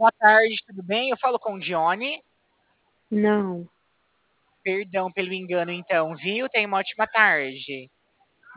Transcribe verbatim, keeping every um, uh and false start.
Boa tarde, tudo bem? Eu falo com o Johnny. Não, Perdão pelo engano, então, viu? Tenha uma ótima tarde.